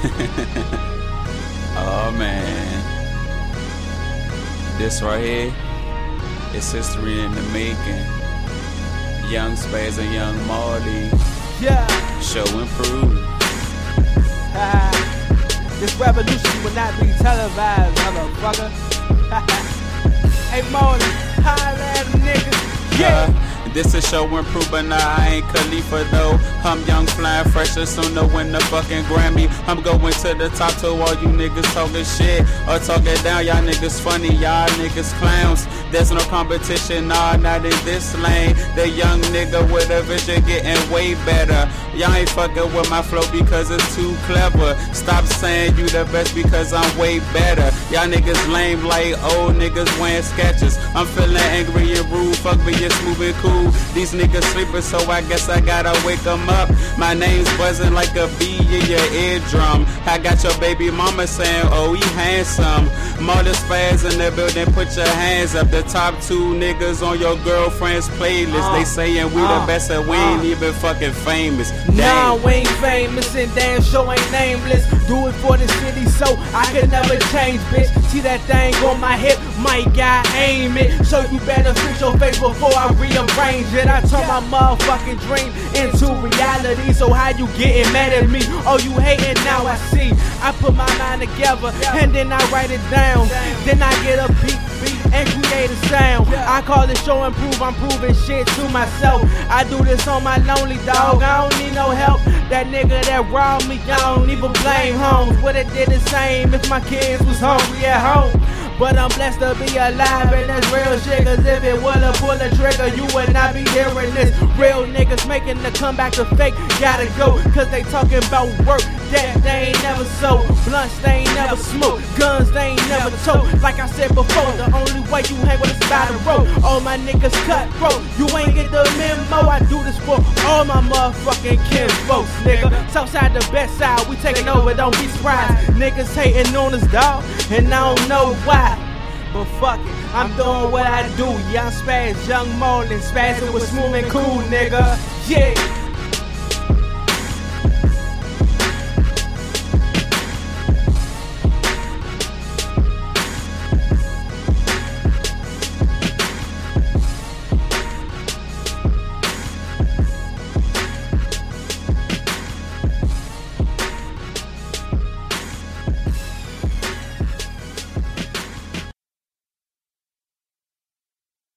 Oh man, this right here is history in the making. Young Spaz and Young Marley, Yeah. show improved. This revolution will not be televised, motherfucker. Hey Marley, holla at them niggas. Yeah. This is show improved, but nah, I ain't Khalifa though. I'm young, flying fresher, soon to win the fucking Grammy. I'm going to the top to all you niggas talking shit or talking down. Y'all niggas funny, y'all niggas clowns. There's no competition, nah, not in this lane. The young nigga with a vision getting way better. Y'all ain't fucking with my flow because it's too clever. Stop saying you the best because I'm way better. Y'all niggas lame like old niggas wearing sketches. I'm feeling angry and rude, fuck me, it's moving cool. These niggas sleeping, so I guess I gotta wake them up. My name's buzzing like a bee in your eardrum. I got your baby mama saying, oh, he handsome. Marley Spaz in the building, put your hands up. The top 2 niggas on your girlfriend's playlist. They saying we the best and we ain't even fucking famous. Nah, we ain't famous and damn sure ain't nameless. Do it for the city so I can never change, bitch. See that thing on my hip, my guy aim it. So you better fix your face before I rearrange it. I turn my motherfucking dream into reality. So how you getting mad at me? Oh, you hating now, I see. I put my mind together and then I write it down. Then I get a beat and create a sound. I call it show and prove, I'm proving shit to myself. I do this on my lonely dog, I don't need no help. That nigga that robbed me, I don't even blame homes. Would've did the same if my kids was hungry at home. But I'm blessed to be alive and that's real shit. Cause if it would've pulled the trigger, you would not be hearing this. Real niggas making the comeback to fake gotta go. Cause they talking about work that they ain't never sold. Blunts they ain't never smoked. Guns they ain't never told. Like I said before, the only way you hang with us by the road. All my niggas cutthroat. You ain't get the memo. I do this for all my motherfucking kin folks, nigga. Southside the best side, we taking over, don't be surprised. Niggas hating on us, dog, and I don't know why. But fuck it, I'm doing what I do. Young Spaz, Young Marley, spazzing with smooth and cool, nigga. Yeah.